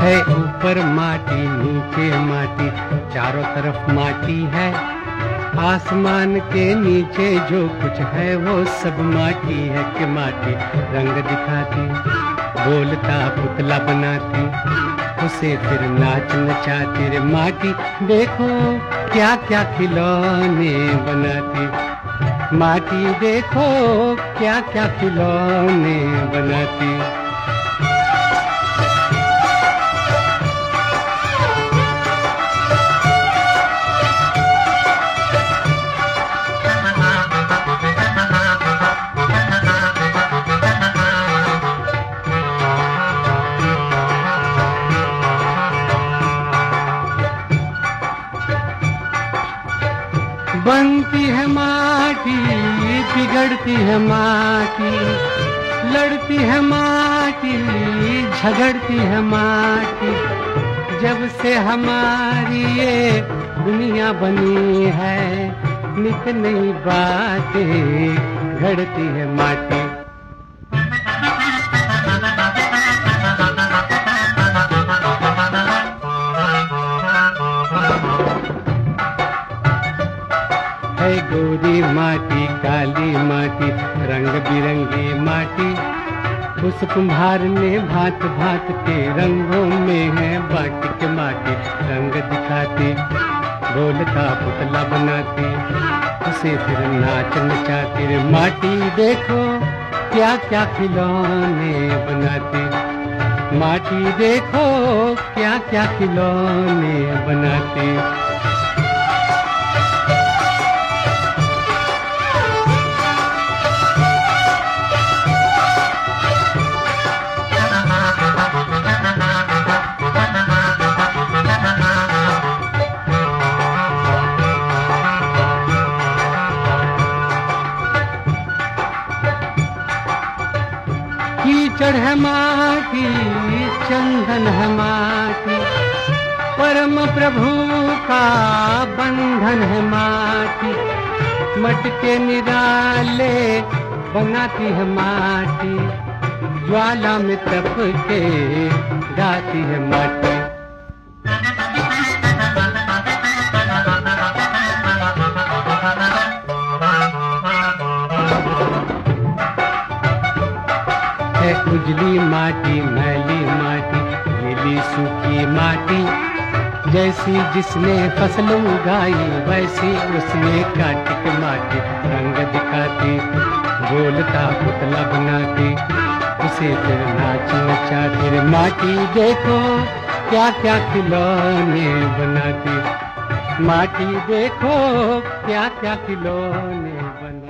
है ऊपर माटी नीचे माटी, चारों तरफ माटी है। आसमान के नीचे जो कुछ है वो सब माटी है कि माटी रंग दिखाती, बोलता पुतला बनाती, उसे फिर नाच नचाती रे माटी। देखो क्या क्या खिलौने बनाती, माटी देखो क्या क्या खिलौने बनाती। बनती है माटी बिगड़ती है माटी, लड़ती है माटी झगड़ती है माटी। जब से हमारी ये दुनिया बनी है, नित नई बातें घड़ती है माटी। है गोरी माटी काली माटी रंग बिरंगी माटी, उस कुम्हार ने भांत भांत के रंगों में है बाटी के माटी रंग दिखाती, बोलता पुतला बनाती, उसे फिर नाच नचाती रे माटी। देखो क्या क्या खिलौने बनाती, माटी देखो क्या क्या खिलौने बनाती। कीचड़ है माटी चंदन है माटी, परम प्रभु का बंधन है माटी। मटके निराले बनाती है माटी, ज्वाला में तप के गाती है माटी। है उजली माटी मैली माटी गीली सूखी माटी, जैसी जिसने फसल उगाई वैसी उसने काट के माटी रंग दिखाती, बोलता पुतला बनाती, उसे फिर नाच नचाती रे माटी। देखो क्या क्या खिलौने बनाती, माटी देखो क्या क्या खिलौने बनाती।